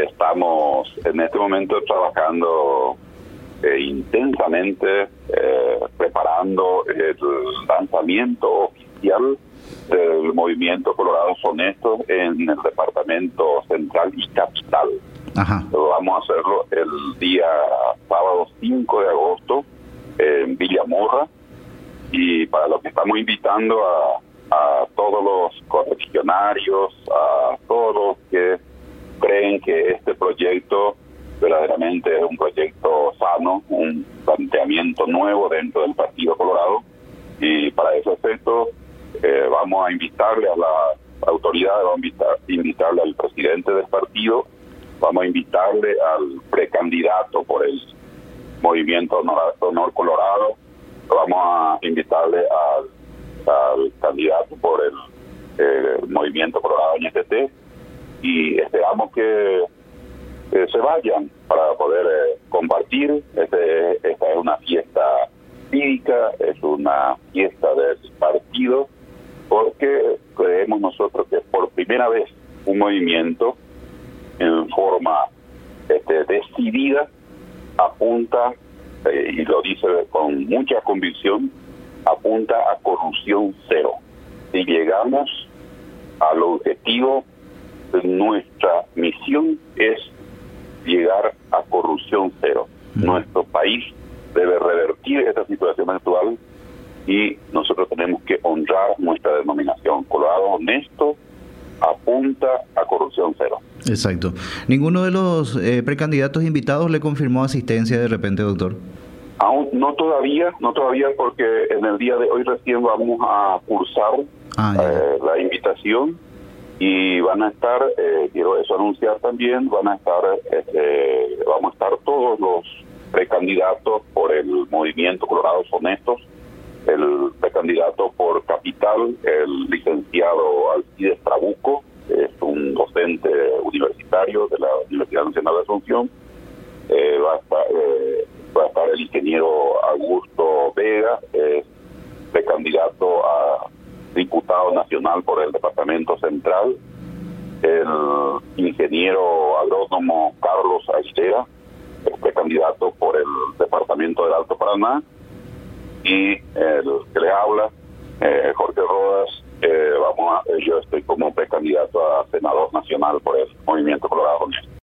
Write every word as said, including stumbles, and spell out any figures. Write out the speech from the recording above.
eh, estamos en este momento trabajando eh, intensamente, eh, preparando el lanzamiento oficial del Movimiento Colorados Honestos en el Departamento Central y Capital. Ajá. Vamos a hacerlo el día sábado cinco de agosto en Villamorra, y para lo que estamos invitando a, a todos los correligionarios, a todos los que creen que este proyecto verdaderamente es un proyecto sano, un planteamiento nuevo dentro del Partido Colorado, y para ese efecto eh, vamos a invitarle a las autoridades, vamos a invitar, invitarle al presidente del partido, vamos a invitarle al precandidato por el Movimiento Honor, Honor Colorado, vamos a invitarle al, al candidato por el eh, Movimiento Colorado N T T, y esperamos que, que se vayan para poder eh, compartir. Este, esta es una fiesta cívica, es una fiesta del partido, porque creemos nosotros que por primera vez un movimiento en forma este, decidida apunta, eh, y lo dice con mucha convicción, apunta a corrupción cero. Si llegamos al objetivo, nuestra misión es llegar a corrupción cero. Mm. Nuestro país debe revertir esta situación actual y nosotros tenemos que honrar nuestra denominación. Colorado Honesto apunta a corrupción cero. Exacto. ¿Ninguno de los eh, precandidatos invitados le confirmó asistencia de repente, doctor? Aún no todavía, no todavía, porque en el día de hoy recién vamos a cursar ah, eh, la invitación, y van a estar, eh, quiero eso anunciar también, van a estar, eh, vamos a estar todos los precandidatos por el Movimiento Colorados Honestos, el precandidato por Capital, el licenciado Alcides Trabuco, es un docente universitario de la Universidad Nacional de Asunción, eh, va, a estar, eh, va a estar el ingeniero Augusto Vega, es precandidato a diputado nacional por el Departamento Central, el ingeniero agrónomo Carlos Aguilera, es precandidato por el Departamento del Alto Paraná, y el que le habla, eh, Jorge Rodas, eh, vamos a, yo estoy como precandidato a senador nacional por el Movimiento Colorado Honesto.